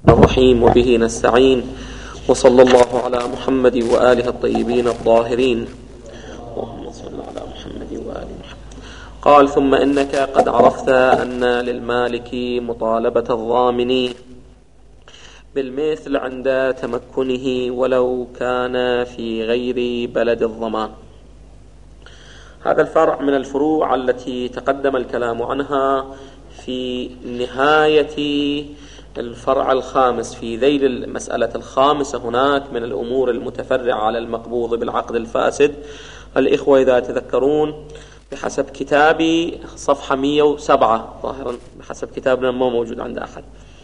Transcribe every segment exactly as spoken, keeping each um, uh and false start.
الرحيم وبه نستعين وصلى الله على محمد وآله الطيبين الطاهرين. اللهم صل على محمد وآل محمد. قال: ثم إنك قد عرفت أن للمالك مطالبة الضامن بالمثل عند تمكنه ولو كان في غير بلد الضمان. هذا الفرع من الفروع التي تقدم الكلام عنها في نهاية الفرع الخامس في ذيل المسألة الخامسة. هناك من الأمور المتفرعة على المقبوض بالعقد الفاسد. الإخوة إذا تذكرون بحسب كتابي صفحة مئة وسبعة ظاهرا، بحسب كتابنا ما موجود عند أحد.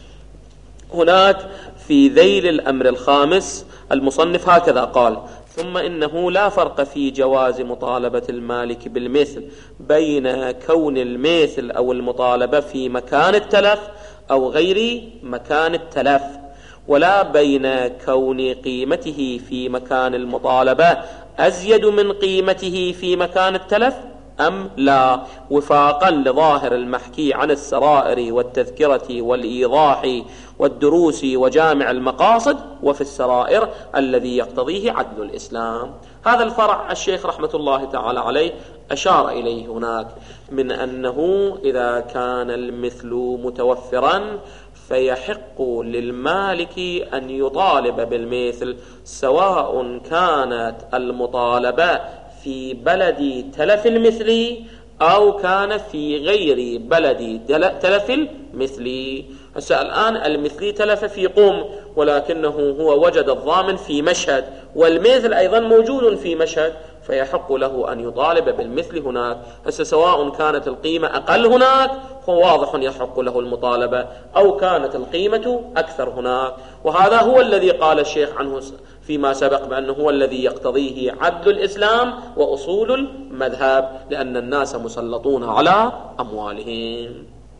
هناك في ذيل الأمر الخامس المصنف هكذا قال: ثم إنه لا فرق في جواز مطالبة المالك بالمثل بين كون المثل أو المطالبة في مكان التلف أو غير مكان التلف، ولا بين كون قيمته في مكان المطالبة أزيد من قيمته في مكان التلف أم لا، وفاقا لظاهر المحكي عن السرائر والتذكرة والإيضاح والدروس وجامع المقاصد وفي السرائر الذي يقتضيه عدل الإسلام. هذا الفرع الشيخ رحمة الله تعالى عليه أشار إليه هناك، من أنه إذا كان المثل متوفرا فيحق للمالك أن يطالب بالمثل، سواء كانت المطالبة في بلد تلف المثل أو كان في غير بلد تلف المثل. هسه الآن المثلي تلف في قم، ولكنه هو وجد الضامن في مشهد، والمثل أيضا موجود في مشهد، فيحق له أن يطالب بالمثل هناك. هسه سواء كانت القيمة أقل هناك هو واضح يحق له المطالبة، أو كانت القيمة أكثر هناك. وهذا هو الذي قال الشيخ عنه فيما سبق بأنه هو الذي يقتضيه عدل الإسلام وأصول المذهب، لأن الناس مسلطون على أموالهم.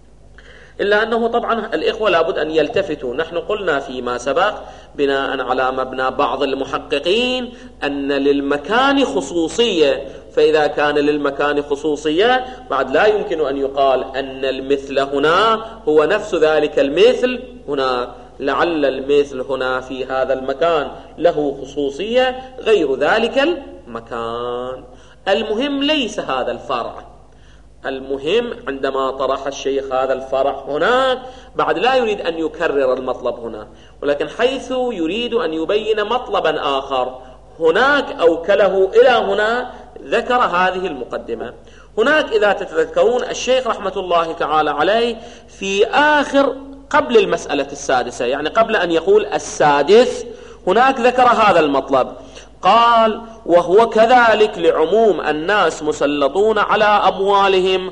إلا أنه طبعا الإخوة لابد أن يلتفتوا. نحن قلنا فيما سبق بناء على مبنى بعض المحققين أن للمكان خصوصية، فإذا كان للمكان خصوصية بعد لا يمكن أن يقال أن المثل هنا هو نفس ذلك المثل هناك. لعل المثل هنا في هذا المكان له خصوصية غير ذلك المكان. المهم ليس هذا الفرع، المهم عندما طرح الشيخ هذا الفرع هناك بعد لا يريد أن يكرر المطلب هنا، ولكن حيث يريد أن يبين مطلبا آخر هناك أوكله إلى هنا ذكر هذه المقدمة. هناك إذا تتذكرون الشيخ رحمة الله تعالى عليه في آخر قبل المسألة السادسة، يعني قبل أن يقول السادس، هناك ذكر هذا المطلب. قال: وهو كذلك لعموم الناس مسلطون على أموالهم،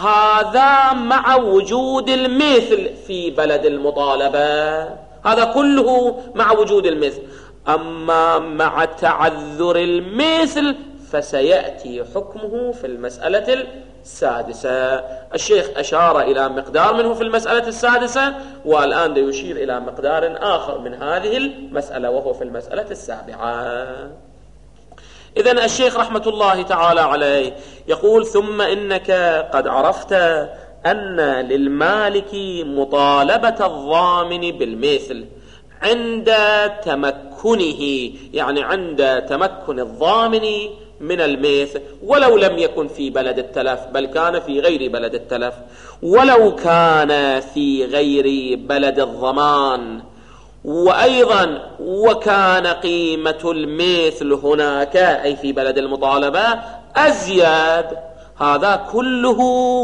هذا مع وجود المثل في بلد المطالبة، هذا كله مع وجود المثل. أما مع تعذر المثل فسيأتي حكمه في المسألة السادسة. الشيخ أشار إلى مقدار منه في المسألة السادسة، والآن يشير إلى مقدار آخر من هذه المسألة وهو في المسألة السابعة. إذن الشيخ رحمة الله تعالى عليه يقول: ثم إنك قد عرفت أن للمالك مطالبة الضامن بالمثل عند تمكنه، يعني عند تمكن الضامن من المثل ولو لم يكن في بلد التلف بل كان في غير بلد التلف، ولو كان في غير بلد الضمان، وأيضا وكان قيمة المثل هناك أي في بلد المطالبة أزيد. هذا كله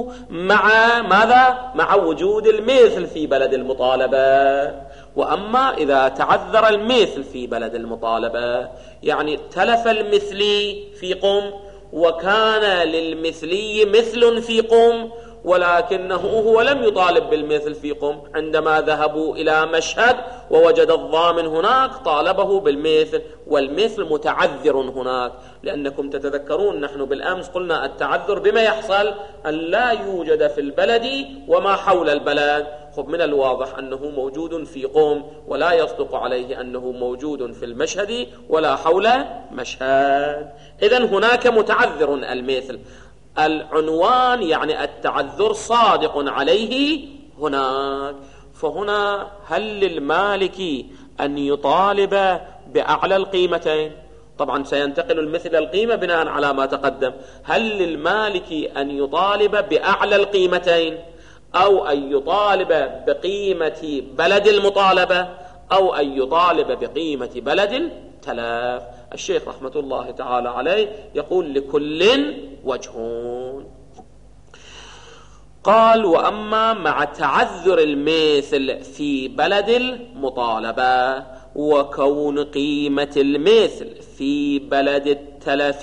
مع ماذا؟ مع وجود المثل في بلد المطالبة. وأما إذا تعذر المثل في بلد المطالبة، يعني تلف المثلي في قم وكان للمثلي مثل في قم، ولكنه هو لم يطالب بالمثل في قم، عندما ذهبوا إلى مشهد ووجد الضامن هناك طالبه بالمثل، والمثل متعذر هناك. لأنكم تتذكرون نحن بالأمس قلنا التعذر بما يحصل أن لا يوجد في البلد وما حول البلد. خب من الواضح أنه موجود في قم ولا يصدق عليه أنه موجود في المشهد ولا حول مشهد. إذن هناك متعذر المثل، العنوان يعني التعذر صادق عليه هناك. فهنا هل للمالك أن يطالب بأعلى القيمتين؟ طبعا سينتقل المثل القيمة بناء على ما تقدم. هل للمالك أن يطالب بأعلى القيمتين أو أن يطالب بقيمة بلد المطالبة أو أن يطالب بقيمة بلد التلاف؟ الشيخ رحمة الله تعالى عليه يقول لكل وجهون. قال: وأما مع تعذر المثل في بلد المطالبة وكون قيمة المثل في بلد التلف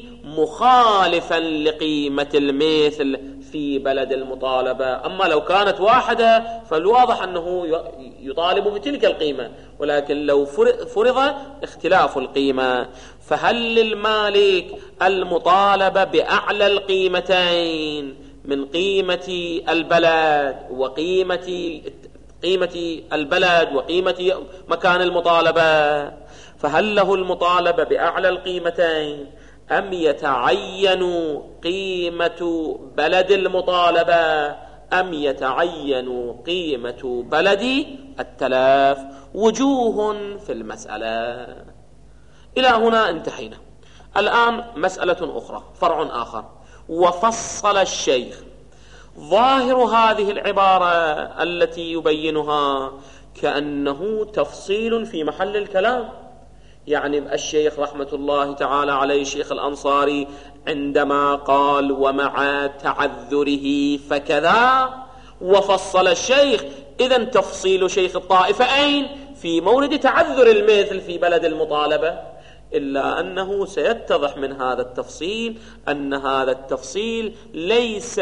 مخالفا لقيمة المثل في بلد المطالبة. أما لو كانت واحدة فالواضح أنه يطالب بتلك القيمة، ولكن لو فرض اختلاف القيمة، فهل للمالك المطالبة بأعلى القيمتين من قيمة البلد وقيمة قيمة البلد وقيمة مكان المطالبة؟ فهل له المطالبة بأعلى القيمتين أم يتعين قيمة بلد المطالبة أم يتعين قيمة بلد التلاف؟ وجوه في المسألة. إلى هنا انتهينا. الآن مسألة أخرى، فرع آخر. وفصل الشيخ. ظاهر هذه العبارة التي يبينها كأنه تفصيل في محل الكلام. يعني الشيخ رحمة الله تعالى عليه الشيخ الأنصاري عندما قال ومع تعذره فكذا وفصل الشيخ، إذن تفصيل شيخ الطائفة أين؟ في مورد تعذر المثل في بلد المطالبة. إلا أنه سيتضح من هذا التفصيل أن هذا التفصيل ليس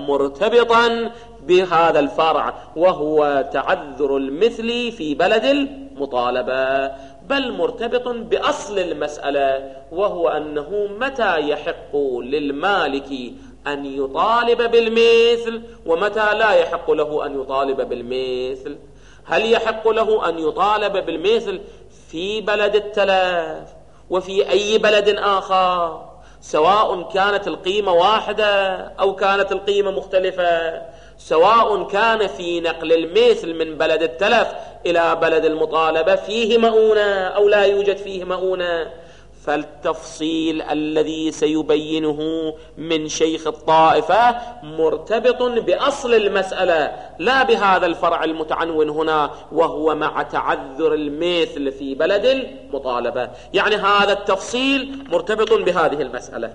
مرتبطا بهذا الفرع وهو تعذر المثل في بلد المطالبة، بل مرتبط بأصل المسألة، وهو أنه متى يحق للمالك أن يطالب بالمثل ومتى لا يحق له أن يطالب بالمثل. هل يحق له أن يطالب بالمثل في بلد التلف وفي أي بلد آخر، سواء كانت القيمة واحدة أو كانت القيمة مختلفة، سواء كان في نقل المثل من بلد التلف إلى بلد المطالبة فيه مؤونة أو لا يوجد فيه مؤونة؟ فالتفصيل الذي سيبينه من شيخ الطائفة مرتبط بأصل المسألة لا بهذا الفرع المتعنون هنا وهو مع تعذر المثل في بلد المطالبة. يعني هذا التفصيل مرتبط بهذه المسألة،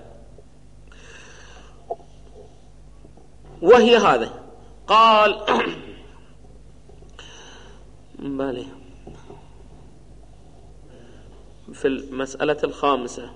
وهي هذا. قال بالي في المسألة الخامسة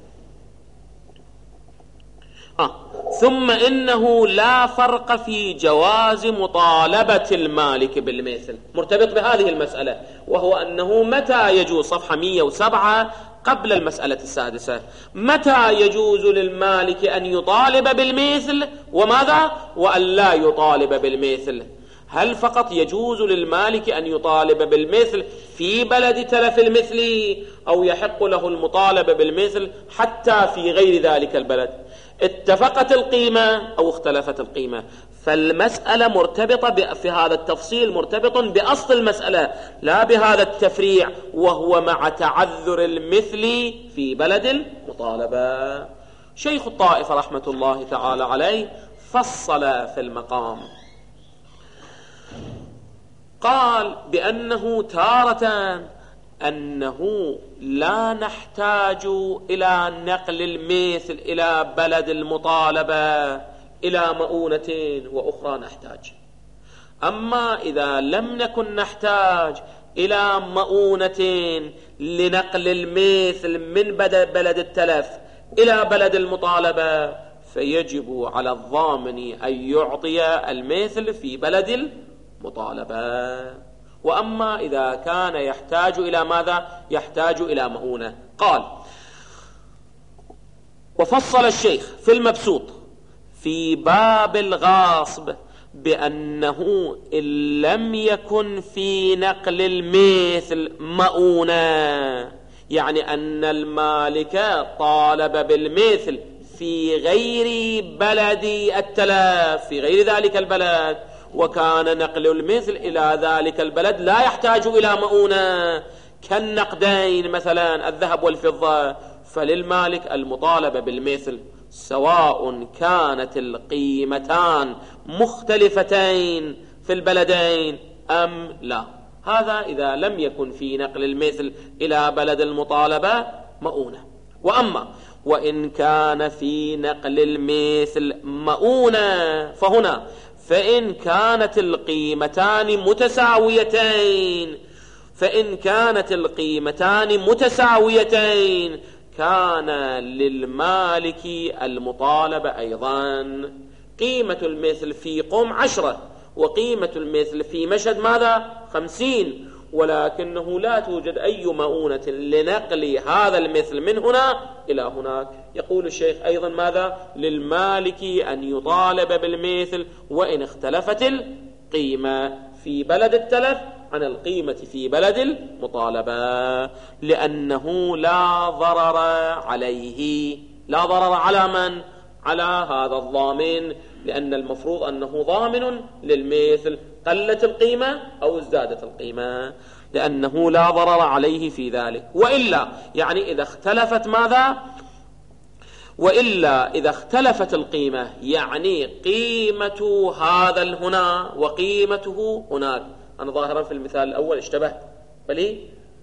آه. ثم إنه لا فرق في جواز مطالبة المالك بالمثل، مرتبط بهذه المسألة، وهو أنه متى يجوز، صفحة مئة وسبعة قبل المسألة السادسة، متى يجوز للمالك أن يطالب بالمثل وماذا وأن لا يطالب بالمثل؟ هل فقط يجوز للمالك أن يطالب بالمثل في بلد تلف المثل أو يحق له المطالبة بالمثل حتى في غير ذلك البلد؟ اتفقت القيمة أو اختلفت القيمة؟ فالمسألة مرتبطة في هذا التفصيل مرتبط بأصل المسألة لا بهذا التفريع وهو مع تعذر المثل في بلد المطالبة. شيخ الطائفة رحمة الله تعالى عليه فصل في المقام، قال بأنه تارة أنه لا نحتاج إلى نقل المثل إلى بلد المطالبة إلى مؤونة وأخرى نحتاج. أما إذا لم نكن نحتاج إلى مؤونة لنقل المثل من بلد التلف إلى بلد المطالبة فيجب على الضامن أن يعطي المثل في بلد المطالبة. وأما إذا كان يحتاج إلى ماذا؟ يحتاج إلى مؤونة. قال وفصل الشيخ في المبسوط في باب الغاصب بأنه إن لم يكن في نقل المثل مؤونة، يعني أن المالك طالب بالمثل في غير بلد التلف في غير ذلك البلد وكان نقل المثل إلى ذلك البلد لا يحتاج إلى مؤونة كالنقدين مثلا الذهب والفضة، فللمالك المطالبة بالمثل سواء كانت القيمتان مختلفتين في البلدين أم لا. هذا إذا لم يكن في نقل المثل إلى بلد المطالبة مؤونة. وأما وإن كان في نقل المثل مؤونة فهنا فإن كانت القيمتان متساويتين فإن كانت القيمتان متساويتين كان للمالك المطالبة أيضا. قيمة المثل في قم عشرة وقيمة المثل في مشهد ماذا؟ خمسين، ولكنه لا توجد أي مؤونة لنقل هذا المثل من هنا إلى هناك. يقول الشيخ أيضا ماذا؟ للمالك أن يطالب بالمثل وإن اختلفت القيمة في بلد التلف عن القيمة في بلد المطالبة، لأنه لا ضرر عليه. لا ضرر على من؟ على هذا الضامن، لأن المفروض أنه ضامن للمثل قلت القيمة أو ازدادت القيمة، لأنه لا ضرر عليه في ذلك. وإلا يعني إذا اختلفت ماذا؟ وإلا إذا اختلفت القيمة يعني قيمة هذا هنا وقيمته هناك. أنا ظاهرا في المثال الأول اشتبهت، بل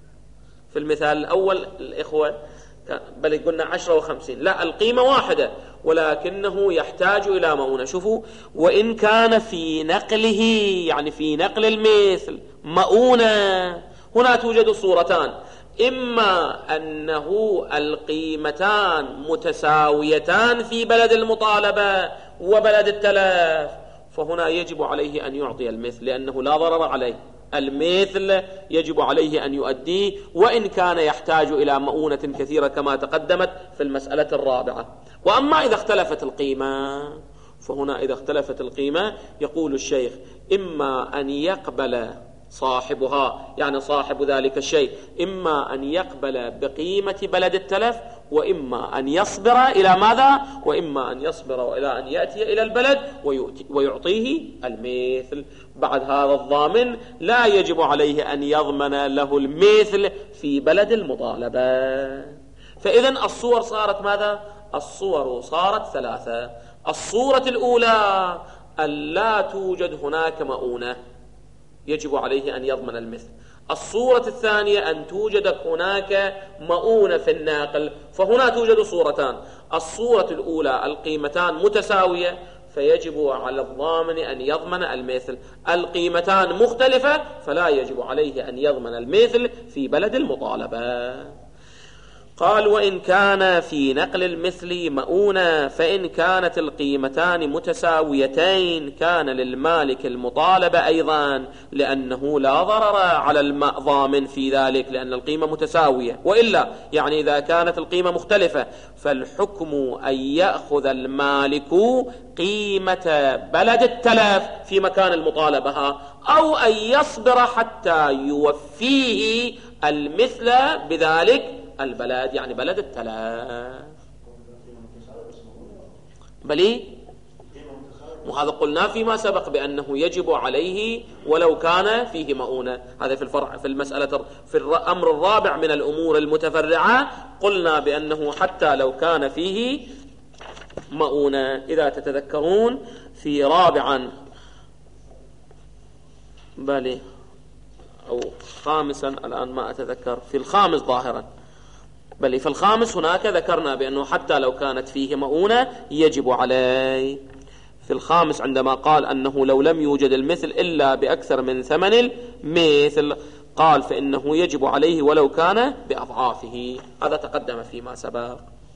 في المثال الأول الإخوة بل قلنا عشرة وخمسين، لا القيمة واحدة ولكنه يحتاج إلى مؤونة. شوفوا، وإن كان في نقله يعني في نقل المثل مؤونة، هنا توجد صورتان: إما أنه القيمتان متساويتان في بلد المطالبة وبلد التلف، فهنا يجب عليه أن يعطي المثل لأنه لا ضرر عليه. المثل يجب عليه أن يؤديه وإن كان يحتاج إلى مؤونة كثيرة كما تقدمت في المسألة الرابعة. وأما إذا اختلفت القيمة فهنا إذا اختلفت القيمة يقول الشيخ إما أن يقبل صاحبها يعني صاحب ذلك الشيء إما أن يقبل بقيمة بلد التلف وإما أن يصبر إلى ماذا؟ وإما أن يصبر وإلى أن يأتي إلى البلد ويعطيه المثل. بعد هذا الضامن لا يجب عليه أن يضمن له المثل في بلد المطالبة. فإذن الصور صارت ماذا؟ الصور صارت ثلاثة. الصورة الأولى أن لا توجد هناك مؤونة يجب عليه أن يضمن المثل. الصورة الثانية أن توجد هناك مؤونة في الناقل، فهنا توجد صورتان: الصورة الأولى القيمتان متساوية فيجب على الضامن أن يضمن المثل، القيمتان مختلفة فلا يجب عليه أن يضمن المثل في بلد المطالبة. قال وإن كان في نقل المثل مؤونة فإن كانت القيمتان متساويتين كان للمالك المطالبة أيضا، لأنه لا ضرر على الضامن في ذلك لأن القيمة متساوية. وإلا يعني إذا كانت القيمة مختلفة فالحكم أن يأخذ المالك قيمة بلد التلف في مكان المطالبة أو أن يصبر حتى يوفيه المثل بذلك البلد يعني بلد التلف. بلي وهذا قلنا فيما سبق بأنه يجب عليه ولو كان فيه مؤونة. هذا في الفرع في المسألة في الأمر الرابع من الأمور المتفرعة قلنا بأنه حتى لو كان فيه مؤونة. إذا تتذكرون في رابعا بلي أو خامسا الآن ما أتذكر، في الخامس ظاهرا بل في الخامس هناك ذكرنا بأنه حتى لو كانت فيه مؤونة يجب عليه. في الخامس عندما قال أنه لو لم يوجد المثل إلا بأكثر من ثمن المثل قال فإنه يجب عليه ولو كان بأضعافه. هذا تقدم فيما سبق.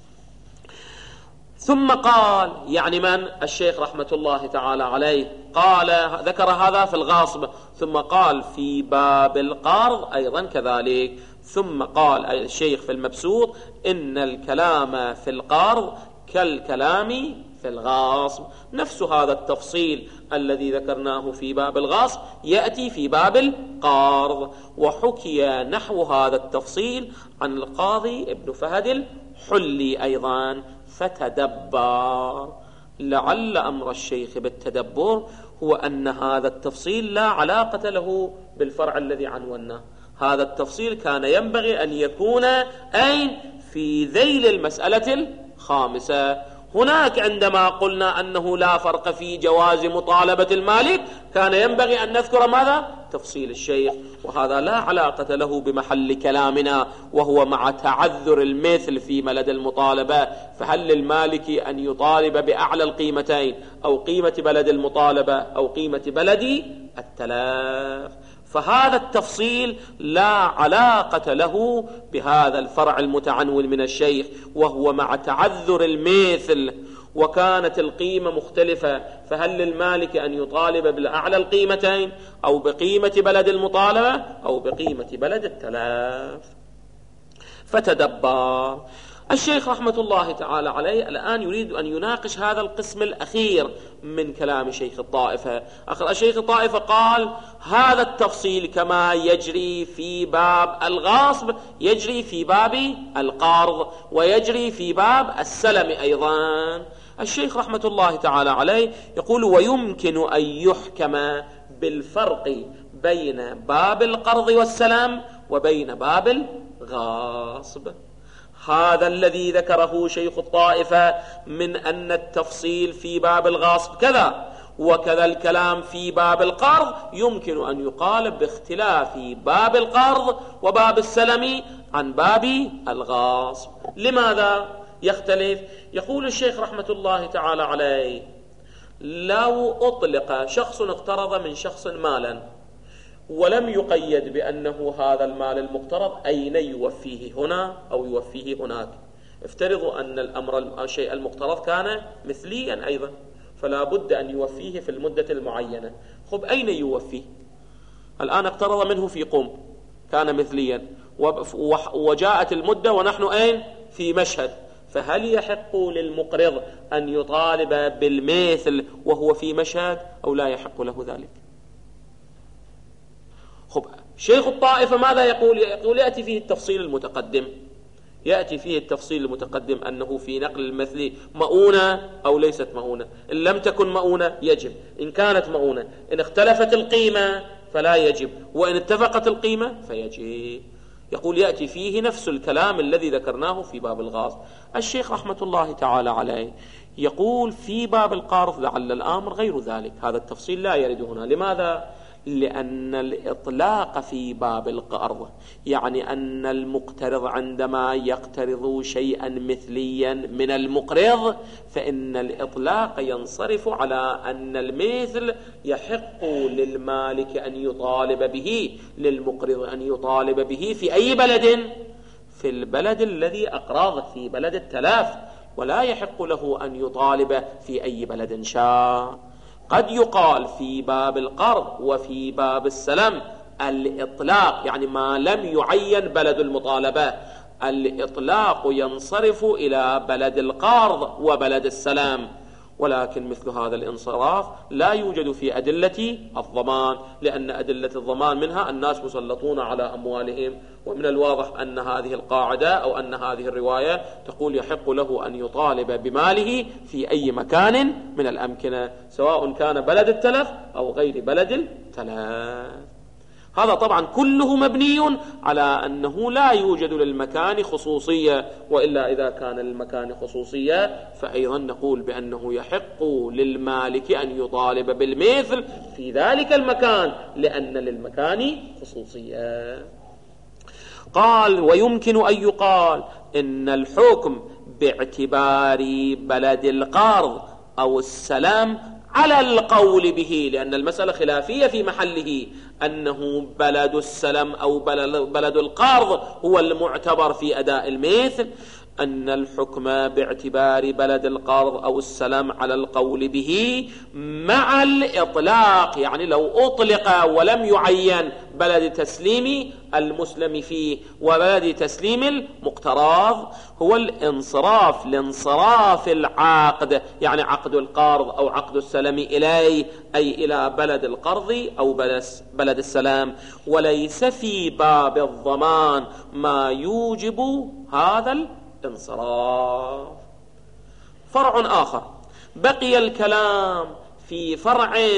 ثم قال يعني من؟ الشيخ رحمة الله تعالى عليه قال ذكر هذا في الغاصب، ثم قال في باب القرض أيضا كذلك. ثم قال الشيخ في المبسوط إن الكلام في القرض كالكلام في الغاصب. نفس هذا التفصيل الذي ذكرناه في باب الغاصب يأتي في باب القرض. وحكي نحو هذا التفصيل عن القاضي ابن فهد الحلي أيضا. فتدبر، لعل أمر الشيخ بالتدبر هو أن هذا التفصيل لا علاقة له بالفرع الذي عنوناه. هذا التفصيل كان ينبغي أن يكون أين في ذيل المسألة الخامسة. هناك عندما قلنا أنه لا فرق في جواز مطالبة المالك كان ينبغي أن نذكر ماذا؟ تفصيل الشيخ، وهذا لا علاقة له بمحل كلامنا، وهو مع تعذر المثل في بلد المطالبة. فهل للمالك أن يطالب بأعلى القيمتين أو قيمة بلد المطالبة أو قيمة بلد التلاف؟ فهذا التفصيل لا علاقة له بهذا الفرع المتعنون من الشيخ، وهو مع تعذر المثل وكانت القيمة مختلفة. فهل للمالك أن يطالب بالأعلى القيمتين أو بقيمة بلد المطالبة أو بقيمة بلد التلاف؟ فتدبر الشيخ رحمة الله تعالى عليه الآن يريد أن يناقش هذا القسم الأخير من كلام شيخ الطائفة. آخر الشيخ الطائفة قال هذا التفصيل كما يجري في باب الغاصب يجري في باب القرض ويجري في باب السلم أيضا. الشيخ رحمة الله تعالى عليه يقول ويمكن أن يحكم بالفرق بين باب القرض والسلم وبين باب الغاصب. هذا الذي ذكره شيخ الطائفة من أن التفصيل في باب الغاصب كذا وكذا الكلام في باب القرض يمكن أن يقال باختلاف باب القرض وباب السلم عن باب الغاصب. لماذا يختلف؟ يقول الشيخ رحمة الله تعالى عليه لو أطلق شخص اقترض من شخص مالا ولم يقيد بأنه هذا المال المقترض أين يوفيه هنا أو يوفيه هناك، افترضوا أن الأمر الشيء المقترض كان مثليا أيضا فلا بد أن يوفيه في المدة المعينة. خب أين يوفيه؟ الآن اقترض منه في قم كان مثليا وجاءت المدة ونحن أين؟ في مشهد، فهل يحق للمقرض أن يطالب بالمثل وهو في مشهد أو لا يحق له ذلك؟ خب شيخ الطائفة ماذا يقول؟ يقول يأتي فيه التفصيل المتقدم يأتي فيه التفصيل المتقدم أنه في نقل المثل مؤونة أو ليست مؤونة. إن لم تكن مؤونة يجب، إن كانت مؤونة، إن اختلفت القيمة فلا يجب، وإن اتفقت القيمة فيجب. يقول يأتي فيه نفس الكلام الذي ذكرناه في باب الغاصب. الشيخ رحمة الله تعالى عليه يقول في باب القرض لعل الأمر غير ذلك، هذا التفصيل لا يرد هنا. لماذا؟ لأن الإطلاق في باب القرض يعني أن المقترض عندما يقترض شيئا مثليا من المقرض فإن الإطلاق ينصرف على أن المثل يحق للمالك أن يطالب به، للمقرض أن يطالب به في أي بلد؟ في البلد الذي أقرض، في بلد التلاف، ولا يحق له أن يطالب في أي بلد شاء. قد يقال في باب القرض وفي باب السلم الإطلاق يعني ما لم يعين بلد المطالبة، الإطلاق ينصرف إلى بلد القرض وبلد السلم، ولكن مثل هذا الانصراف لا يوجد في أدلة الضمان، لأن أدلة الضمان منها الناس مسلطون على أموالهم، ومن الواضح أن هذه القاعدة أو أن هذه الرواية تقول يحق له أن يطالب بماله في أي مكان من الأمكنة سواء كان بلد التلف أو غير بلد التلف. هذا طبعا كله مبني على أنه لا يوجد للمكان خصوصية، وإلا إذا كان للمكان خصوصية فأيضا نقول بأنه يحق للمالك أن يطالب بالمثل في ذلك المكان لأن للمكان خصوصية. قال ويمكن أن يقال إن الحكم باعتبار بلد القرض أو السلام على القول به، لأن المسألة خلافية في محله، أنه بلد السلم أو بلد القرض هو المعتبر في أداء المثل، أن الحكم باعتبار بلد القرض أو السلم على القول به مع الإطلاق، يعني لو أطلق ولم يعين بلد تسليم المسلم فيه وبلد تسليم المقترض هو الانصراف لانصراف العقد، يعني عقد القرض أو عقد السلم إليه أي إلى بلد القرض أو بلد السلام، وليس في باب الضمان ما يوجب هذا الانصراف. فرع آخر بقي الكلام في فرع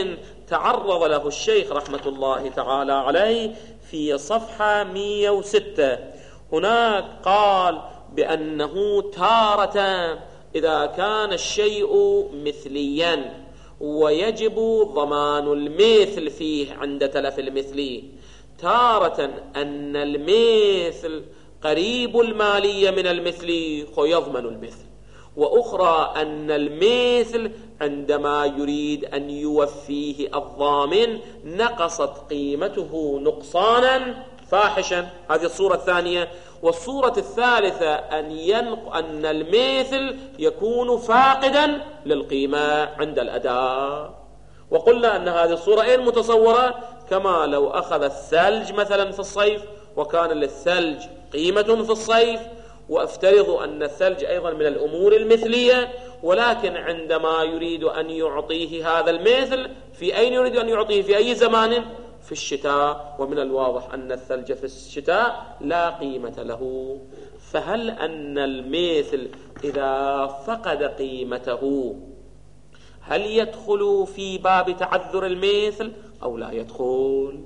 تعرض له الشيخ رحمة الله تعالى عليه في صفحة مئة وستة. هناك قال بأنه تارة إذا كان الشيء مثليا ويجب ضمان المثل فيه عند تلف المثلي، تارة أن المثل قريب المالية من المثلي فيضمن المثل، وأخرى أن المثل عندما يريد أن يوفيه الضامن نقصت قيمته نقصانا فاحشا. هذه الصورة الثانية. والصورة الثالثة أن, ينق... أن المثل يكون فاقدا للقيمة عند الأداء. وقلنا أن هذه الصورة أين متصورة؟ كما لو أخذ الثلج مثلا في الصيف وكان للثلج قيمة في الصيف، وافترض أن الثلج أيضا من الأمور المثلية، ولكن عندما يريد أن يعطيه هذا المثل في أين يريد أن يعطيه؟ في أي زمان؟ في الشتاء، ومن الواضح أن الثلج في الشتاء لا قيمة له. فهل أن المثل إذا فقد قيمته هل يدخل في باب تعذر المثل أو لا يدخل؟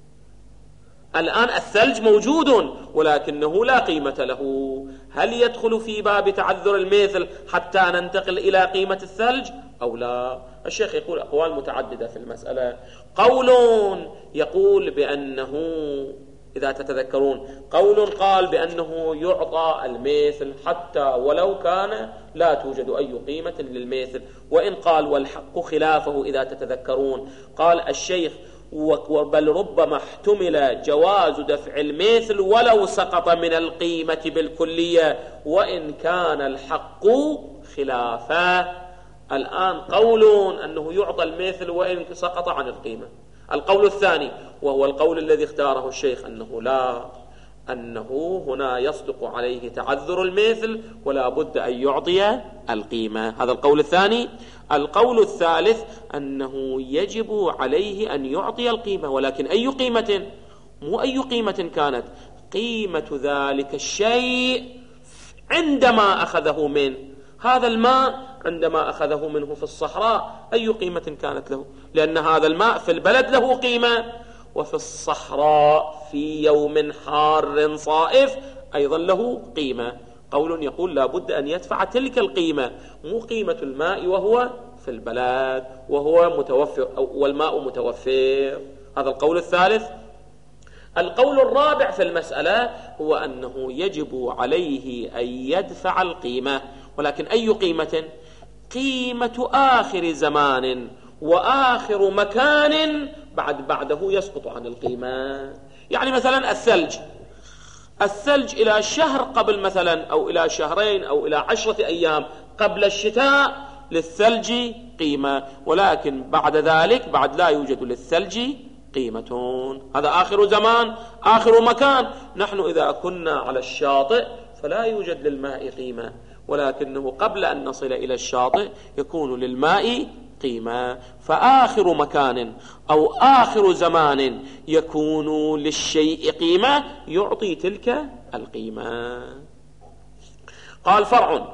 الآن الثلج موجود ولكنه لا قيمة له، هل يدخل في باب تعذر المثل حتى ننتقل إلى قيمة الثلج أو لا؟ الشيخ يقول أقوال متعددة في المسألة. قول يقول بأنه، إذا تتذكرون، قول قال بأنه يعطى المثل حتى ولو كان لا توجد أي قيمة للمثل، وإن قال والحق خلافه إذا تتذكرون. قال الشيخ بل ربما احتمل جواز دفع المثل ولو سقط من القيمة بالكلية وإن كان الحق خلافه. الآن قول أنه يعطى المثل وإن سقط عن القيمة. القول الثاني وهو القول الذي اختاره الشيخ أنه لا، أنه هنا يصدق عليه تعذر المثل ولا بد أن يعطي القيمة. هذا القول الثاني. القول الثالث أنه يجب عليه أن يعطي القيمة، ولكن أي قيمة؟ مو أي قيمة كانت، قيمة ذلك الشيء عندما أخذه منه. هذا الماء عندما أخذه منه في الصحراء أي قيمة كانت له؟ لأن هذا الماء في البلد له قيمة، وفي الصحراء في يوم حار صائف أيضا له قيمة. قول يقول لا بد أن يدفع تلك القيمة، مو قيمة الماء وهو في البلد وهو متوفر والماء متوفر. هذا القول الثالث. القول الرابع في المسألة هو أنه يجب عليه أن يدفع القيمة، ولكن أي قيمة؟ قيمة آخر زمان وآخر مكان بعد بعده يسقط عن القيمة. يعني مثلا الثلج الثلج إلى شهر قبل مثلا أو إلى شهرين أو إلى عشرة أيام قبل الشتاء للثلج قيمة، ولكن بعد ذلك بعد لا يوجد للثلج قيمة. هذا آخر زمان آخر مكان. نحن إذا كنا على الشاطئ فلا يوجد للماء قيمة، ولكنه قبل أن نصل إلى الشاطئ يكون للماء قيمة. فآخر مكان أو آخر زمان يكون للشيء قيمة يعطي تلك القيمة. قال فرع.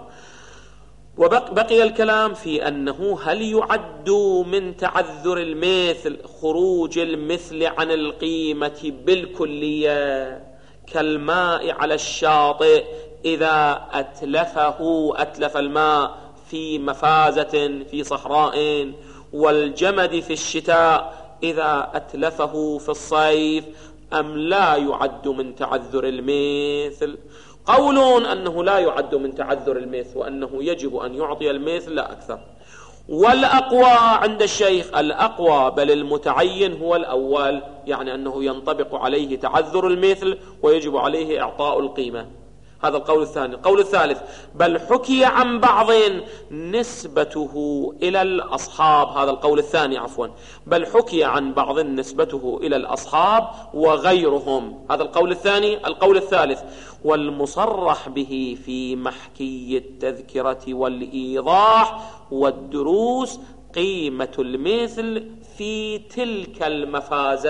وبقي الكلام في أنه هل يعد من تعذر المثل خروج المثل عن القيمة بالكلية كالماء على الشاطئ إذا أتلفه أتلف الماء في مفازة في صحراء، والجمد في الشتاء إذا أتلفه في الصيف، أم لا يعد من تعذر المثل؟ قولون أنه لا يعد من تعذر المثل وأنه يجب أن يعطي المثل لا أكثر. والأقوى عند الشيخ الأقوى بل المتعين هو الأول، يعني أنه ينطبق عليه تعذر المثل ويجب عليه إعطاء القيمة. هذا القول الثاني. القول الثالث بل حكي عن بعض نسبته إلى الأصحاب. هذا القول الثاني عفوا. بل حكي عن بعض نسبته إلى الأصحاب وغيرهم. هذا القول الثاني. القول الثالث والمصرح به في محكي التذكرة والإيضاح والدروس قيمة المثل في تلك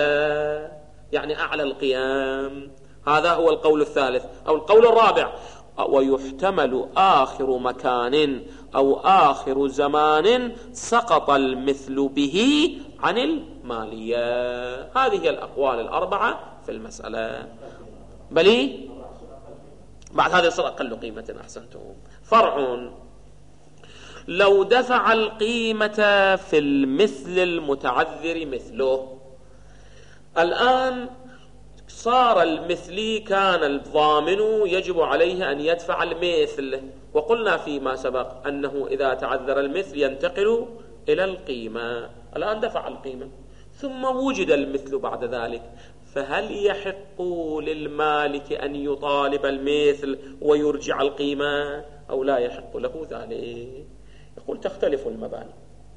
المفازة، يعني أعلى القيام. هذا هو القول الثالث. أو القول الرابع ويحتمل آخر مكان أو آخر زمان سقط المثل به عن المالية. هذه هي الأقوال الأربعة في المسألة. بلي بعد هذا يصير أقل قيمة. أحسنتم. فرع: لو دفع القيمة في المثل المتعذر مثله. الآن صار المثلي كان الضامن يجب عليه أن يدفع المثل، وقلنا فيما سبق أنه إذا تعذر المثل ينتقل إلى القيمة. الآن دفع القيمة ثم وجد المثل بعد ذلك، فهل يحق للمالك أن يطالب المثل ويرجع القيمة أو لا يحق له ذلك؟ يقول تختلف المباني.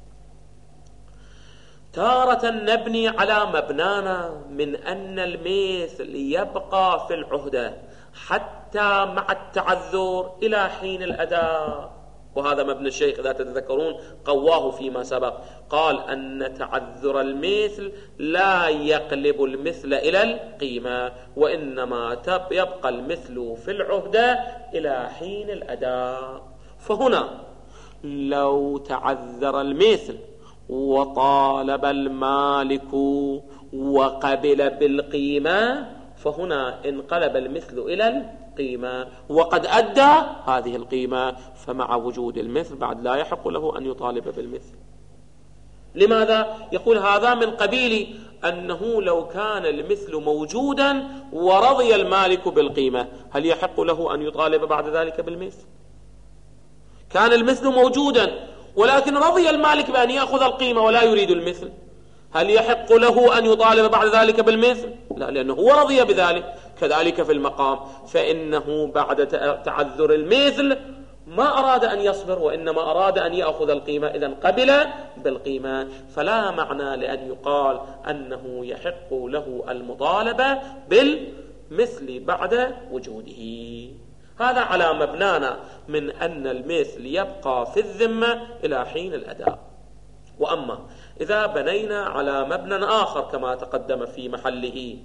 تارة نبني على مبنانا من أن المثل يبقى في العهدة حتى مع التعذر إلى حين الأداء، وهذا مبنى الشيخ إذا تتذكرون قواه فيما سبق، قال أن تعذر المثل لا يقلب المثل إلى القيمة، وإنما يبقى المثل في العهدة إلى حين الأداء. فهنا لو تعذر المثل وطالب المالك وقبل بالقيمة فهنا انقلب المثل إلى القيمة وقد أدى هذه القيمة، فمع وجود المثل بعد لا يحق له أن يطالب بالمثل. لماذا؟ يقول هذا من قبيل أنه لو كان المثل موجودا ورضي المالك بالقيمة هل يحق له أن يطالب بعد ذلك بالمثل؟ كان المثل موجودا ولكن رضي المالك بأن يأخذ القيمة ولا يريد المثل، هل يحق له أن يطالب بعد ذلك بالمثل؟ لا، لأنه هو رضي بذلك. كذلك في المقام، فإنه بعد تعذر المثل ما أراد أن يصبر وإنما أراد أن يأخذ القيمة، إذن قبل بالقيمة، فلا معنى لأن يقال أنه يحق له المطالبة بالمثل بعد وجوده. هذا على مبنانا من أن المثل يبقى في الذمة إلى حين الأداء. وأما إذا بنينا على مبنى آخر كما تقدم في محله،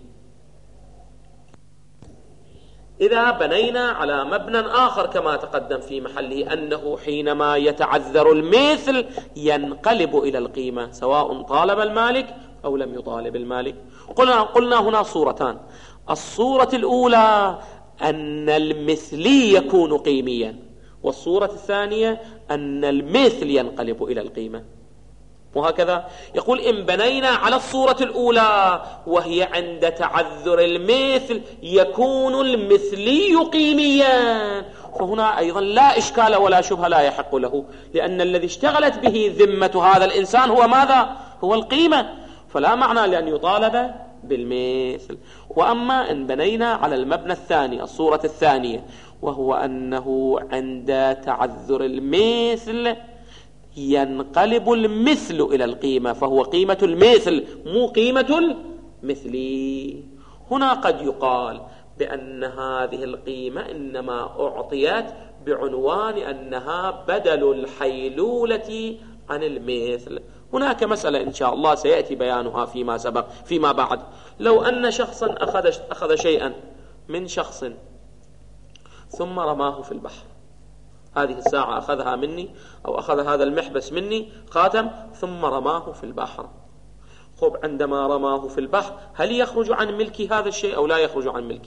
إذا بنينا على مبنى آخر كما تقدم في محله أنه حينما يتعذر المثل ينقلب إلى القيمة سواء طالب المالك أو لم يطالب المالك. قلنا, قلنا هنا صورتان: الصورة الأولى أن المثلي يكون قيميا، والصورة الثانية أن المثل ينقلب إلى القيمة. وهكذا يقول إن بنينا على الصورة الأولى وهي عند تعذر المثل يكون المثلي قيميا، فهنا أيضا لا إشكال ولا شبهة، لا يحق له، لأن الذي اشتغلت به ذمة هذا الإنسان هو ماذا؟ هو القيمة، فلا معنى لأن يطالب بالمثل. وأما إن بنينا على المبنى الثاني الصورة الثانية وهو أنه عند تعذر المثل ينقلب المثل إلى القيمة، فهو قيمة المثل مو قيمة المثلي. هنا قد يقال بأن هذه القيمة إنما أعطيت بعنوان أنها بدل الحيلولة عن المثل. هناك مسألة إن شاء الله سيأتي بيانها فيما سبق فيما بعد. لو أن شخصا أخذ, أخذ شيئا من شخص ثم رماه في البحر، هذه الساعة أخذها مني أو أخذ هذا المحبس مني خاتم ثم رماه في البحر. خب عندما رماه في البحر هل يخرج عن ملكي هذا الشيء أو لا يخرج عن ملكي؟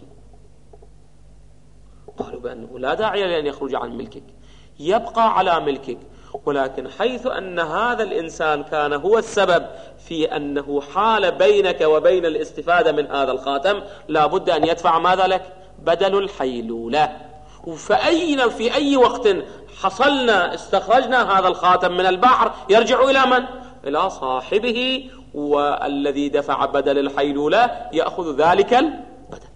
قالوا بأنه لا داعي لأن يخرج عن ملكك، يبقى على ملكك، ولكن حيث أن هذا الإنسان كان هو السبب في أنه حال بينك وبين الاستفادة من هذا الخاتم لا بد أن يدفع ماذا لك؟ بدل الحيلولة. فأين في أي وقت حصلنا استخرجنا هذا الخاتم من البحر يرجع إلى من؟ إلى صاحبه، والذي دفع بدل الحيلولة يأخذ ذلك البدل.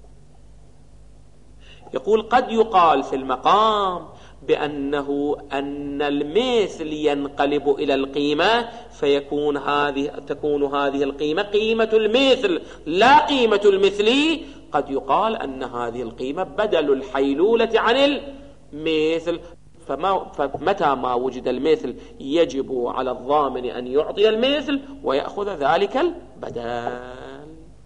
يقول قد يقال في المقام بأنه أن المثل ينقلب إلى القيمة فيكون هذه تكون هذه القيمة قيمة المثل لا قيمة المثلي. قد يقال أن هذه القيمة بدل الحيلولة عن المثل، فما فمتى ما وجد المثل يجب على الضامن أن يعطي المثل ويأخذ ذلك البدل.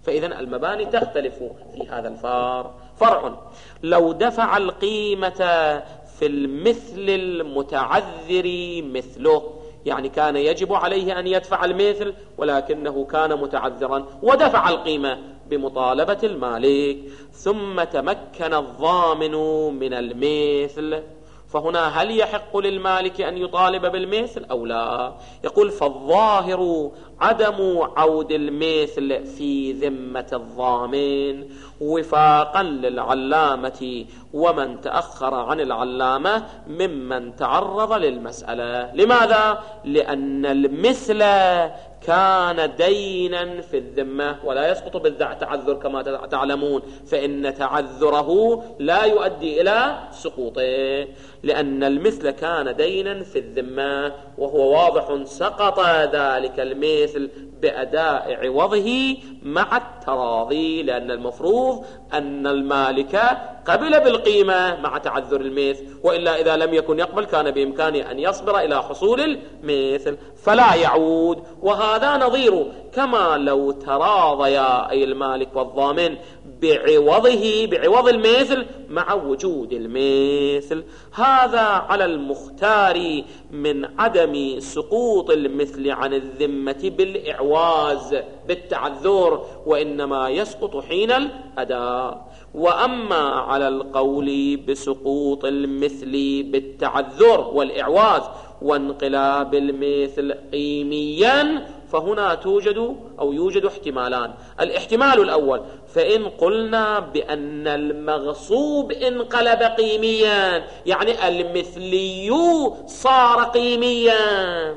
فإذن المباني تختلف في هذا الفرع. فرع: لو دفع القيمة في المثل المتعذر مثله، يعني كان يجب عليه أن يدفع المثل ولكنه كان متعذرا ودفع القيمة بمطالبة المالك، ثم تمكن الضامن من المثل، فهنا هل يحق للمالك أن يطالب بالمثل أو لا؟ يقول: فالظاهر عدم عود المثل في ذمة الضامن وفاقا للعلامة ومن تأخر عن العلامة ممن تعرض للمسألة. لماذا؟ لأن المثل كان دينا في الذمة ولا يسقط بالتعذر كما تعلمون، فإن تعذره لا يؤدي إلى سقوطه، لأن المثل كان دينا في الذمة، وهو واضح سقط ذلك المثل بأداء عوضه مع التراضي، لأن المفروض أن المالك قبل بالقيمة مع تعذر المثل، وإلا إذا لم يكن يقبل كان بإمكانه أن يصبر إلى حصول المثل فلا يعود. وهذا نظير كما لو تراضيا أي المالك والضامن بعوضه بعوض المثل مع وجود المثل. هذا على المختار من عدم سقوط المثل عن الذمة بالإعواز بالتعذر، وإنما يسقط حين الأداء. وأما على القول بسقوط المثل بالتعذر والإعواز وانقلاب المثل قيميا، فهنا توجد أو يوجد احتمالان. الاحتمال الأول: فإن قلنا بأن المغصوب انقلب قيميا، يعني المثلي صار قيميا.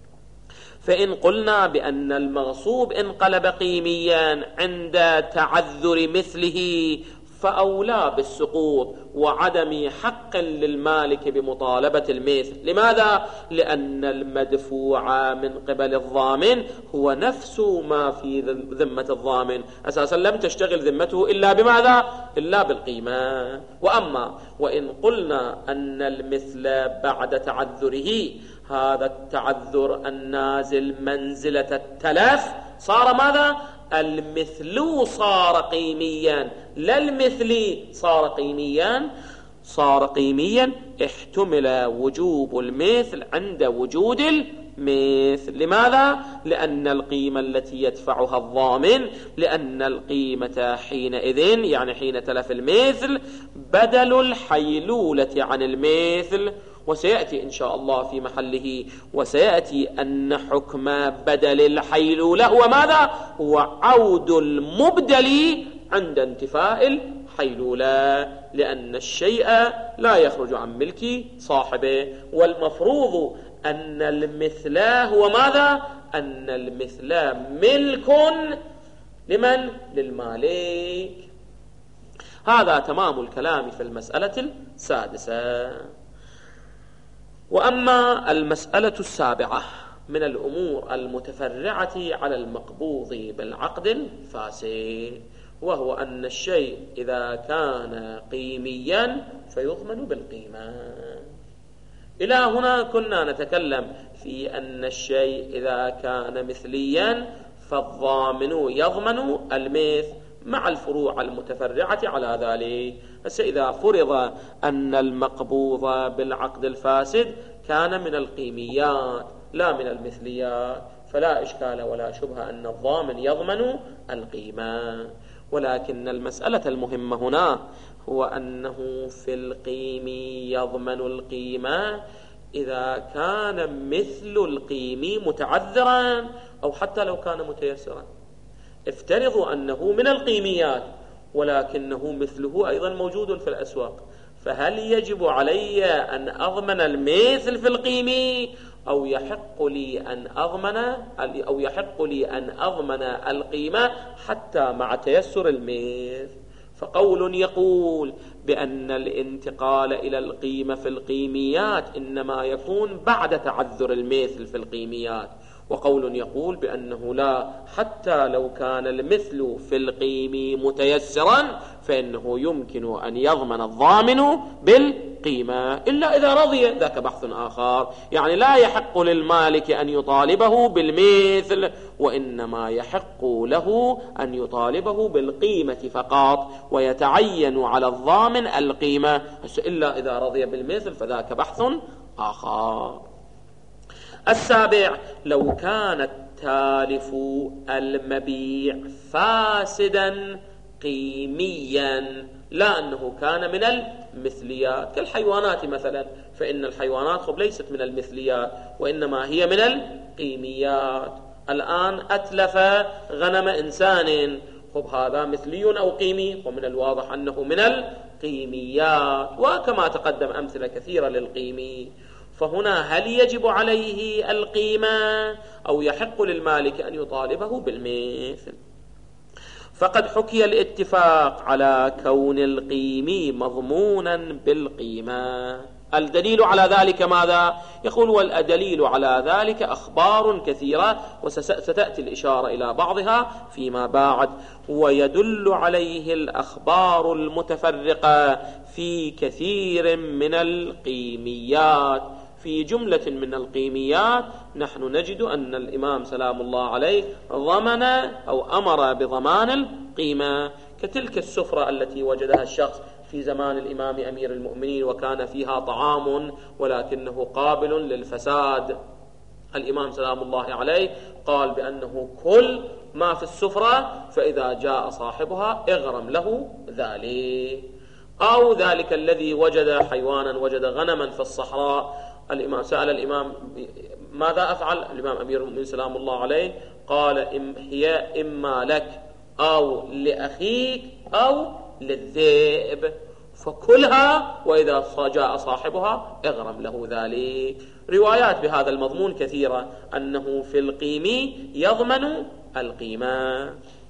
فإن قلنا بأن المغصوب انقلب قيميا عند تعذر مثله فأولى بالسقوط وعدم حق للمالك بمطالبة المثل. لماذا؟ لأن المدفوع من قبل الضامن هو نفس ما في ذمة الضامن، أساسا لم تشتغل ذمته إلا بماذا؟ إلا بالقيمة. وأما وإن قلنا أن المثل بعد تعذره، هذا التعذر النازل منزلة التلف، صار ماذا؟ المثل صار قيميا، لا المثلي صار قيميا. صار قيميا احتمل وجوب المثل عند وجود المثل. لماذا؟ لأن القيمة التي يدفعها الضامن، لأن القيمة حينئذ يعني حين تلف المثل بدل الحيلولة عن المثل، وسيأتي إن شاء الله في محله. وسيأتي أن حكم بدل الحيلولة هو ماذا؟ هو عود المبدل عند انتفاء الحيلولة، لأن الشيء لا يخرج عن ملك صاحبه، والمفروض أن المثل هو ماذا؟ أن المثل ملك لمن؟ للمالك. هذا تمام الكلام في المسألة السادسة. وأما المسألة السابعة من الأمور المتفرعة على المقبوض بالعقد الفاسد، وهو أن الشيء إذا كان قيميا فيضمن بالقيمة. إلى هنا كنا نتكلم في أن الشيء إذا كان مثليا فالضامن يضمن المثل مع الفروع المتفرعة على ذلك. بس إذا فرض أن المقبوض بالعقد الفاسد كان من القيميات لا من المثليات، فلا إشكال ولا شبهة أن الضامن يضمن القيمة. ولكن المسألة المهمة هنا هو أنه في القيم يضمن القيمة إذا كان مثل القيم متعذرا أو حتى لو كان متيسرا. افترضوا أنه من القيميات ولكنه مثله أيضا موجود في الأسواق، فهل يجب علي أن أضمن المثل في القيمي أو يحق لي أن أضمن أو يحق لي أن أضمن القيمة حتى مع تيسر المثل؟ فقول يقول بأن الانتقال إلى القيمة في القيميات إنما يكون بعد تعذر المثل في القيميات، وقول يقول بأنه لا، حتى لو كان المثل في القيم متيسرا فإنه يمكن أن يضمن الضامن بالقيمة إلا إذا رضي، ذاك بحث آخر. يعني لا يحق للمالك أن يطالبه بالمثل، وإنما يحق له أن يطالبه بالقيمة فقط، ويتعين على الضامن القيمة إلا إذا رضي بالمثل، فذاك بحث آخر. السابع: لو كان التالف المبيع فاسدا قيميا، لا أنه كان من المثليات كالحيوانات مثلا، فإن الحيوانات خب ليست من المثليات وإنما هي من القيميات. الآن أتلف غنم إنسان، خب هذا مثلي أو قيمي؟ ومن الواضح أنه من القيميات، وكما تقدم أمثلة كثيرة للقيمي. فهنا هل يجب عليه القيمة أو يحق للمالك أن يطالبه بالمثل؟ فقد حكي الاتفاق على كون القيمي مضمونا بالقيمة. الدليل على ذلك ماذا؟ يقول: والدليل على ذلك أخبار كثيرة، وستأتي الإشارة إلى بعضها فيما بعد. ويدل عليه الأخبار المتفرقة في كثير من القيميات. في جملة من القيميات نحن نجد أن الإمام سلام الله عليه ضمن أو أمر بضمان القيمة، كتلك السفرة التي وجدها الشخص في زمان الإمام أمير المؤمنين وكان فيها طعام ولكنه قابل للفساد. الإمام سلام الله عليه قال بأنه كل ما في السفرة، فإذا جاء صاحبها اغرم له ذلك. أو ذلك الذي وجد حيوانا، وجد غنما في الصحراء، الإمام سأل الإمام ماذا أفعل؟ الإمام أمير المؤمنين سلام الله عليه قال: إم هي إما لك أو لأخيك أو للذئب، فكلها وإذا جاء صاحبها اغرم له ذلك. روايات بهذا المضمون كثيرة، أنه في القيمي يضمن القيمة.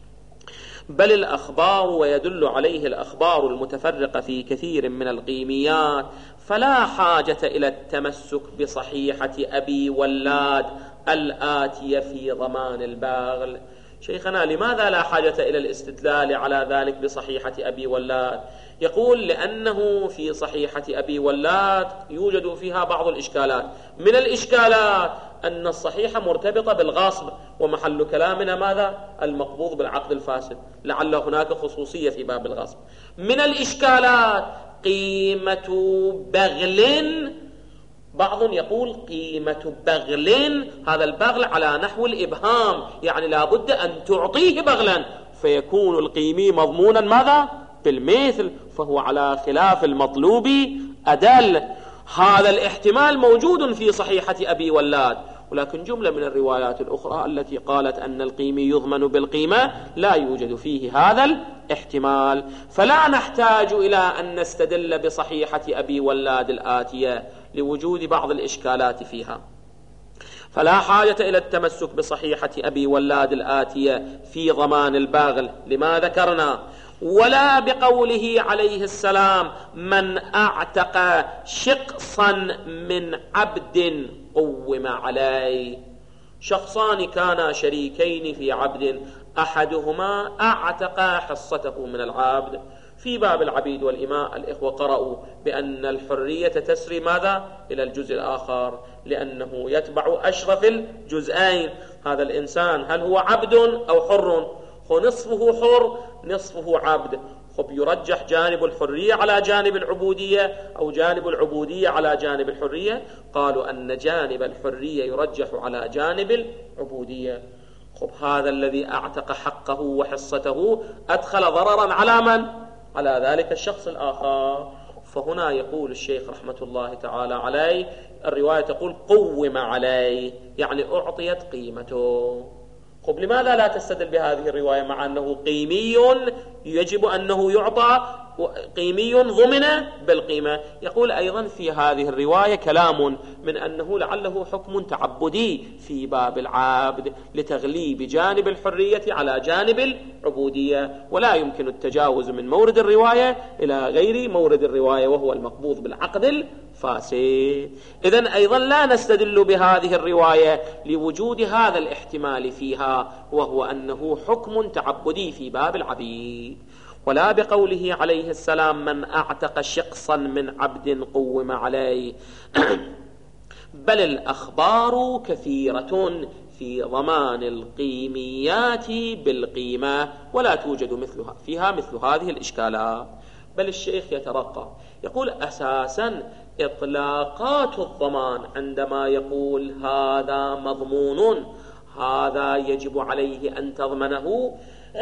بل الأخبار، ويدل عليه الأخبار المتفرقة في كثير من القيميات، فلا حاجة إلى التمسك بصحيحة أبي ولاد الآتية في ضمان الباغل. شيخنا، لماذا لا حاجة إلى الاستدلال على ذلك بصحيحة أبي ولاد؟ يقول: لأنه في صحيحة أبي ولاد يوجد فيها بعض الإشكالات. من الإشكالات أن الصحيحة مرتبطة بالغاصب، ومحل كلامنا ماذا؟ المقبوض بالعقد الفاسد، لعل هناك خصوصية في باب الغصب. من الإشكالات قيمة بغل، بعض يقول قيمة بغل، هذا البغل على نحو الإبهام، يعني لا بد أن تعطيه بغلا، فيكون القيمي مضمونا ماذا؟ بالمثل، فهو على خلاف المطلوب أدل. هذا الاحتمال موجود في صحيحة أبي ولاد، ولكن جملة من الروايات الأخرى التي قالت أن القيمي يضمن بالقيمة لا يوجد فيه هذا الاحتمال، فلا نحتاج إلى أن نستدل بصحيحة أبي ولاد الآتية لوجود بعض الإشكالات فيها. فلا حاجة إلى التمسك بصحيحة أبي ولاد الآتية في ضمان الباغل لما ذكرنا، ولا بقوله عليه السلام: من أعتق شقصا من عبد قوم عليه. شخصان كانا شريكين في عبد، أحدهما أعتق حصته من العبد. في باب العبيد والإماء الإخوة قرأوا بأن الحرية تسري ماذا؟ إلى الجزء الآخر، لأنه يتبع أشرف الجزئين. هذا الإنسان هل هو عبد أو حر؟ نصفه حر نصفه عبد، خب يرجح جانب الحرية على جانب العبودية أو جانب العبودية على جانب الحرية؟ قالوا أن جانب الحرية يرجح على جانب العبودية. خب هذا الذي أعتق حقه وحصته أدخل ضررا على من؟ على ذلك الشخص الآخر. فهنا يقول الشيخ رحمة الله تعالى عليه، الرواية تقول قوم عليه، يعني أعطيت قيمته. خب لماذا لا تستدل بهذه الرواية مع أنه قيمي يجب أنه يعطى قيمي ضمن بالقيمة. يقول أيضا في هذه الرواية كلام من أنه لعله حكم تعبدي في باب العبد لتغليب جانب الحرية على جانب العبودية، ولا يمكن التجاوز من مورد الرواية إلى غير مورد الرواية وهو المقبوض بالعقد الفاسد. إذن أيضا لا نستدل بهذه الرواية لوجود هذا الاحتمال فيها، وهو أنه حكم تعبدي في باب العبيد، ولا بقوله عليه السلام من أعتق شقصا من عبد قوم عليه بل الأخبار كثيرة في ضمان القيميات بالقيمة ولا توجد مثلها فيها مثل هذه الإشكالات. بل الشيخ يترقى يقول أساسا إطلاقات الضمان عندما يقول هذا مضمون هذا يجب عليه أن تضمنه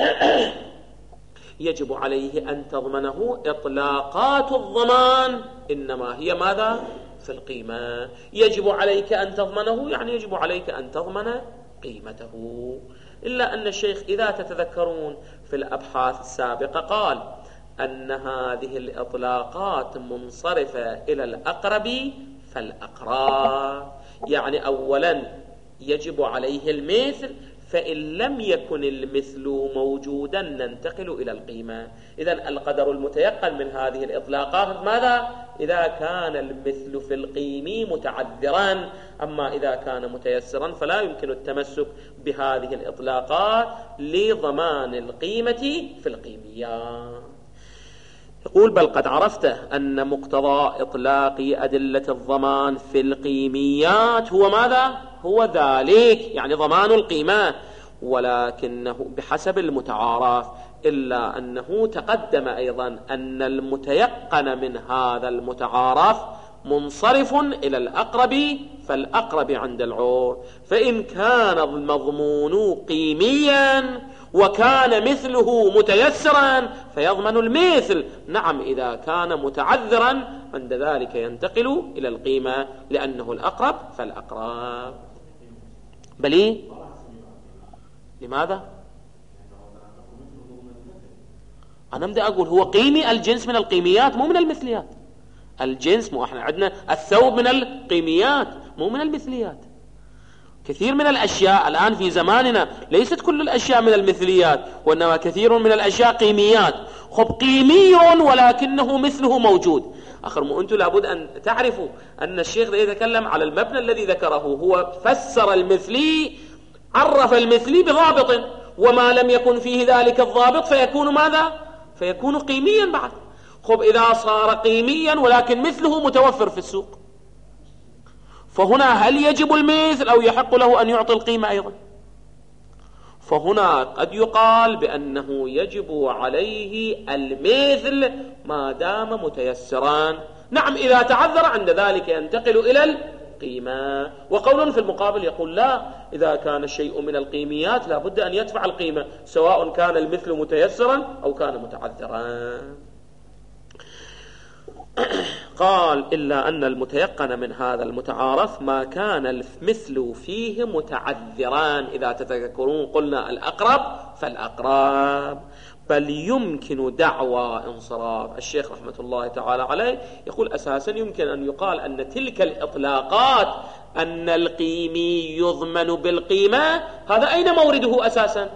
يجب عليه أن تضمنه إطلاقات الضمان إنما هي ماذا؟ في القيمة. يجب عليك أن تضمنه يعني يجب عليك أن تضمن قيمته. إلا أن الشيخ إذا تتذكرون في الأبحاث السابقة قال أن هذه الإطلاقات منصرفة إلى الأقرب فالأقرب، يعني أولا يجب عليه المثل، فإن لم يكن المثل موجودا ننتقل إلى القيمة. إذن القدر المتيقن من هذه الإطلاقات ماذا؟ إذا كان المثل في القيم متعذرا، أما إذا كان متيسرا فلا يمكن التمسك بهذه الإطلاقات لضمان القيمة في القيميات. يقول بل قد عرفت أن مقتضى إطلاق أدلة الضمان في القيميات هو ماذا؟ هو ذلك، يعني ضمان القيمة، ولكنه بحسب المتعارف، إلا أنه تقدم أيضا أن المتيقن من هذا المتعارف منصرف إلى الأقرب فالأقرب عند العرف. فإن كان المضمون قيميا وكان مثله متيسرا فيضمن المثل. نعم إذا كان متعذرا عند ذلك ينتقل إلى القيمة لأنه الأقرب فالأقرب. بلي لماذا؟ أنا بدي أقول هو قيمي، الجنس من القيميات مو من المثليات. الجنس مو احنا عندنا الثوب من القيميات مو من المثليات. كثير من الأشياء الآن في زماننا ليست كل الأشياء من المثليات، وإنما كثير من الأشياء قيميات. خب قيمي ولكنه مثله موجود. آخر مو أنتم لابد أن تعرفوا أن الشيخ يتكلم على المبنى الذي ذكره، هو فسر المثلي، عرف المثلي بضابط، وما لم يكن فيه ذلك الضابط فيكون ماذا؟ فيكون قيميا بعد. خب إذا صار قيميا ولكن مثله متوفر في السوق، فهنا هل يجب المثل أو يحق له أن يعطي القيمة أيضا؟ فهنا قد يقال بأنه يجب عليه المثل ما دام متيسرا. نعم إذا تعذر عند ذلك ينتقل إلى القيمة. وقول في المقابل يقول لا، إذا كان الشيء من القيميات لا بد أن يدفع القيمة سواء كان المثل متيسرا أو كان متعذرا. قال إلا أن المتيقن من هذا المتعارف ما كان المثل فيه متعذران. إذا تتذكرون قلنا الأقرب فالأقرب. بل يمكن دعوى انصراف. الشيخ رحمة الله تعالى عليه يقول أساسا يمكن أن يقال أن تلك الإطلاقات أن القيمي يضمن بالقيمة، هذا أين مورده أساسا؟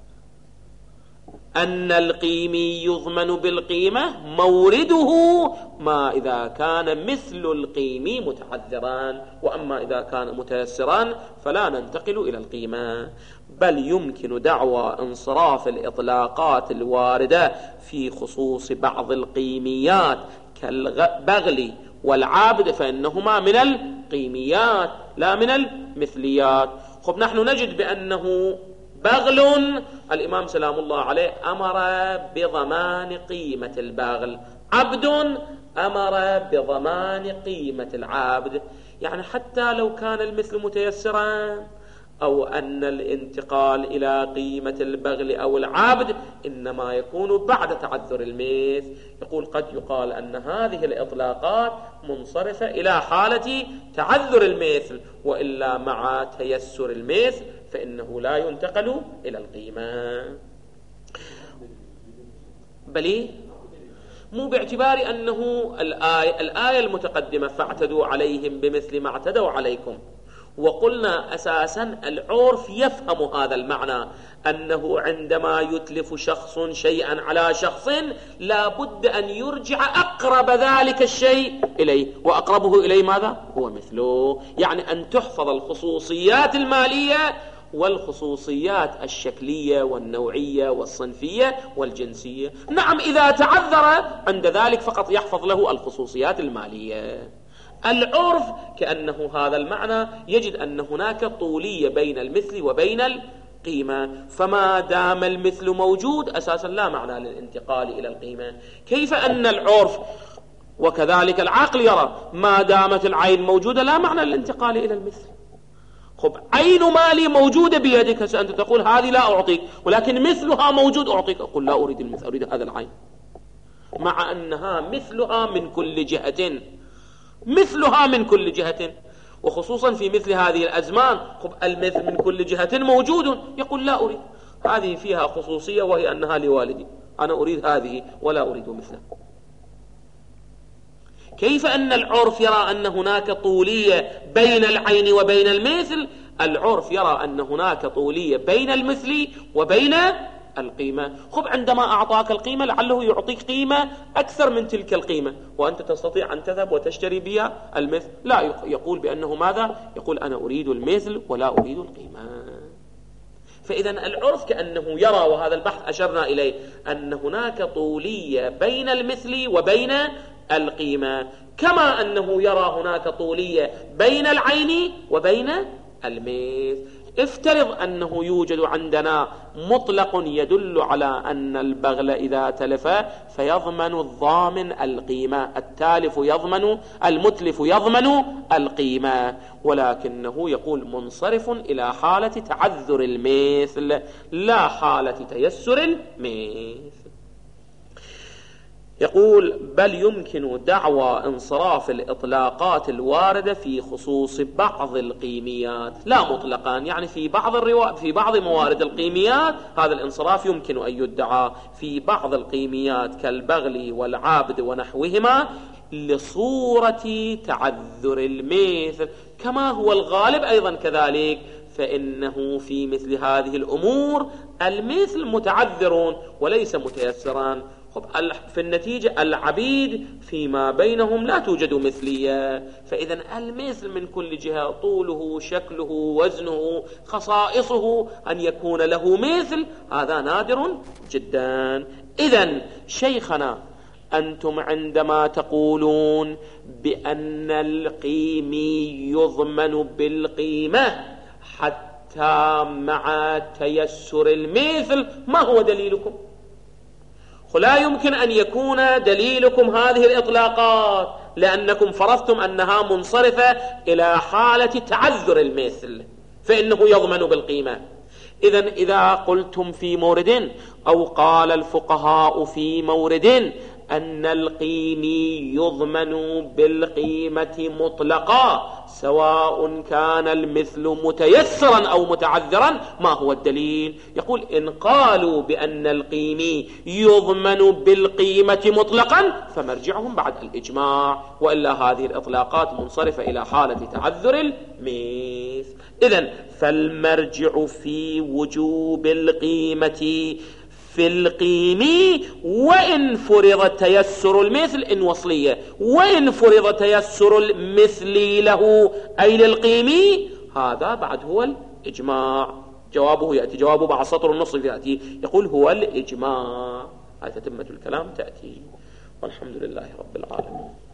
أن القيمي يضمن بالقيمة مورده ما إذا كان مثل القيمي متعذرا، وأما إذا كان متيسرا فلا ننتقل إلى القيمة. بل يمكن دعوى انصراف الإطلاقات الواردة في خصوص بعض القيميات كالبغل والعبد، فإنهما من القيميات لا من المثليات. خب نحن نجد بأنه بغل الإمام سلام الله عليه أمر بضمان قيمة البغل، عبد أمر بضمان قيمة العبد. يعني حتى لو كان المثل متيسرا أو أن الانتقال إلى قيمة البغل أو العبد إنما يكون بعد تعذر المثل. يقول قد يقال أن هذه الإطلاقات منصرفة إلى حالة تعذر المثل، وإلا مع تيسر المثل فإنه لا ينتقل إلى القيمة. بلي مو باعتبار أنه الآية, الآية المتقدمة فاعتدوا عليهم بمثل ما اعتدوا عليكم. وقلنا أساسا العرف يفهم هذا المعنى، أنه عندما يتلف شخص شيئا على شخص لا بد أن يرجع أقرب ذلك الشيء إليه، وأقربه إليه ماذا؟ هو مثله. يعني أن تحفظ الخصوصيات المالية والخصوصيات الشكلية والنوعية والصنفية والجنسية. نعم إذا تعذر عند ذلك فقط يحفظ له الخصوصيات المالية. العرف كأنه هذا المعنى يجد أن هناك طولية بين المثل وبين القيمة، فما دام المثل موجود أساسا لا معنى للانتقال إلى القيمة. كيف أن العرف وكذلك العقل يرى ما دامت العين موجودة لا معنى للانتقال إلى المثل. خب عين مالي موجودة بيدك، أنت تقول هذه لا أعطيك، ولكن مثلها موجود أعطيك، أقول لا أريد المثل، أريد هذا العين، مع أنها مثلها من كل جهة، مثلها من كل جهة، وخصوصا في مثل هذه الأزمان. خب المثل من كل جهة موجود، يقول لا أريد، هذه فيها خصوصية وهي أنها لوالدي، أنا أريد هذه ولا أريد مثلها. كيف أن العرف يرى أن هناك طولية بين العين وبين المثل؟ العرف يرى أن هناك طولية بين المثل وبين القيمة. خب عندما أعطاك القيمة لعله يعطيك قيمة أكثر من تلك القيمة، وأنت تستطيع أن تذهب وتشتري بها المثل. لا، يقول بأنه ماذا؟ يقول أنا أريد المثل ولا أريد القيمة. فإذا العرف كأنه يرى، وهذا البحث أشرنا إليه، أن هناك طولية بين المثل وبين القيمة، كما أنه يرى هناك طولية بين العين وبين المثل. افترض أنه يوجد عندنا مطلق يدل على أن البغل إذا تلف فيضمن الضامن القيمة، التالف يضمن، المتلف يضمن القيمة، ولكنه يقول منصرف إلى حالة تعذر المثل لا حالة تيسر المثل. يقول بل يمكن دعوى انصراف الإطلاقات الواردة في خصوص بعض القيميات، لا مطلقا، يعني في بعض الروا... في بعض موارد القيميات هذا الانصراف يمكن أن يدعى في بعض القيميات كالبغل والعابد ونحوهما لصورة تعذر المثل، كما هو الغالب أيضا كذلك، فإنه في مثل هذه الأمور المثل متعذر وليس متيسرا. في النتيجة العبيد فيما بينهم لا توجد مثلية، فإذا المثل من كل جهة، طوله، شكله، وزنه، خصائصه، أن يكون له مثل هذا نادر جدا. إذن شيخنا أنتم عندما تقولون بأن القيمي يضمن بالقيمة حتى مع تيسر المثل، ما هو دليلكم؟ لا يمكن أن يكون دليلكم هذه الإطلاقات، لأنكم فرضتم أنها منصرفة إلى حالة تعذر المثل فإنه يضمن بالقيمة. إذن إذا قلتم في مورد أو قال الفقهاء في مورد أن القيمي يضمن بالقيمة مطلقا سواء كان المثل متيسرا أو متعذرا، ما هو الدليل؟ يقول إن قالوا بأن القيمي يضمن بالقيمة مطلقا فمرجعهم بعد الإجماع، وإلا هذه الإطلاقات منصرفة إلى حالة تعذر المثل. إذن فالمرجع في وجوب القيمة في القيمي وإن فرض تيسر المثل إن وصلية، وإن فرض تيسر المثل له أي للقيمي، هذا بعد هو الإجماع. جوابه يأتي، جوابه بعد سطر النصف يأتي، يقول هو الإجماع. هذه تتمة الكلام تأتي، والحمد لله رب العالمين.